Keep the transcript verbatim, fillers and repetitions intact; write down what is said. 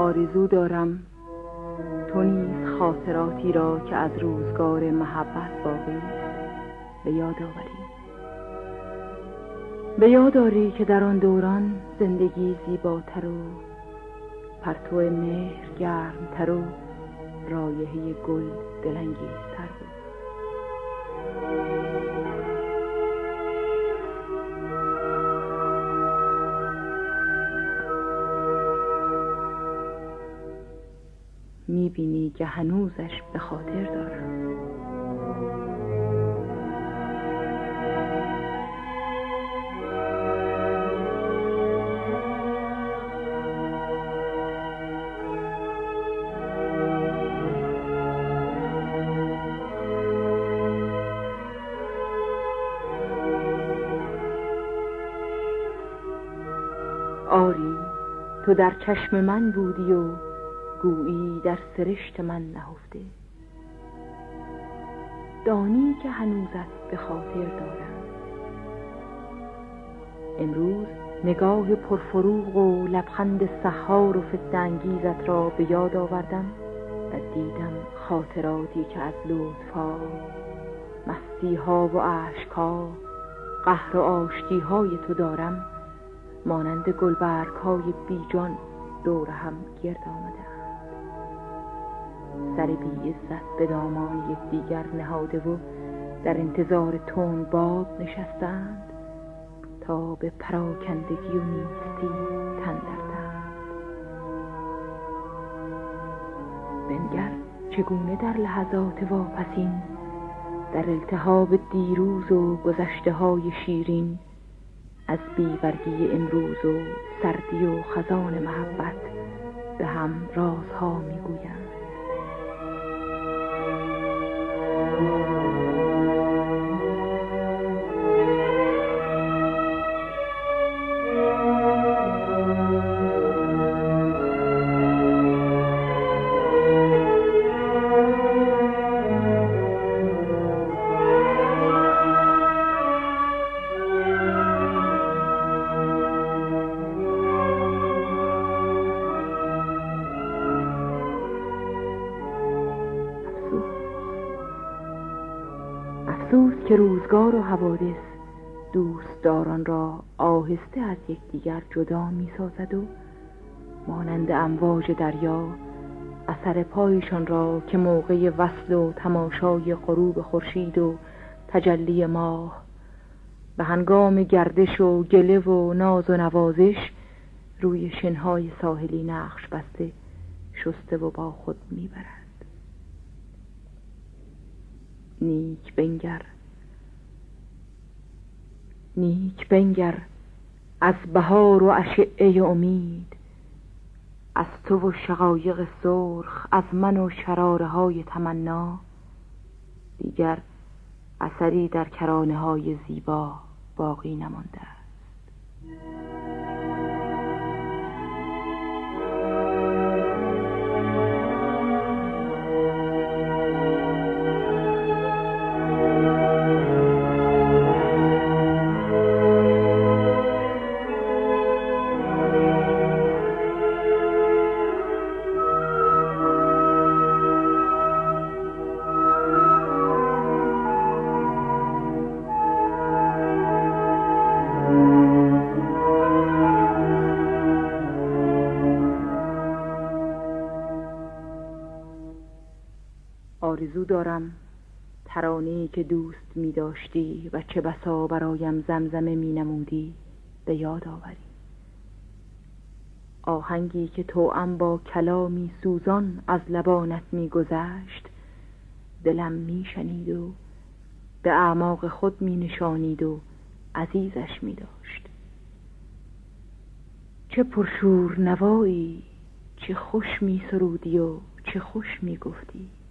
آرزو دارم تو نیز خاطراتی را که از روزگار محبت باقی است به یاد آوری. به یاد آری که در آن دوران زندگی زیباتر و پرتو مهر گرمتر و رایحه گل دلانگیزتر بود. میبینی که هنوزش به خاطر دارم. آری تو در چشم من بودی و گویی در سرشت من نهفته. دانی که هنوزت به خاطر دارم. امروز نگاه پرفروغ و لبخند سحار و فتنه انگیزت را به یاد آوردم و دیدم خاطراتی که از لطف‌ها، مستی‌ها و اشک‌ها، قهر و آشتی‌های تو دارم مانند گلبرگ‌های بیجان دور هم گرد آمدند. سر بی عزت به دامان یکدیگر نهاده و در انتظار تند باد نشستند تا به پراکندگی و نیستی تن دردند. بنگر چگونه در لحظات واپسین در التهاب دیروز و گذشته‌های شیرین از بی‌برگی امروز و سردی و خزان محبت به هم رازها میگویند. افسوس که روزگار و حوادث دوستداران را آهسته از یکدیگر جدا می سازد و مانند امواج دریا اثر پایشان را که موقع وصل و تماشای غروب خورشید و تجلی ماه به هنگام گردش و گله و ناز و نوازش روی شنهای ساحلی نقش بسته شسته و با خود می برد. نیک بنگر نیک بنگر از بهار و اشعه امید، از تو و شقایق سرخ، از من و شراره های تمنا، دیگر اثری در کرانه های زیبا باقی نمانده است. آرزو دارم ترانه‌ای که دوست می داشتی و چه بسا برایم زمزمه می نمودی به یاد آوری. آهنگی که توأم با کلامی سوزان از لبانت می گذشت دلم می شنید و به اعماق خود می نشانید و عزیزش می داشت. چه پرشور نوایی، چه خوش می سرودی و چه خوش می گفتی.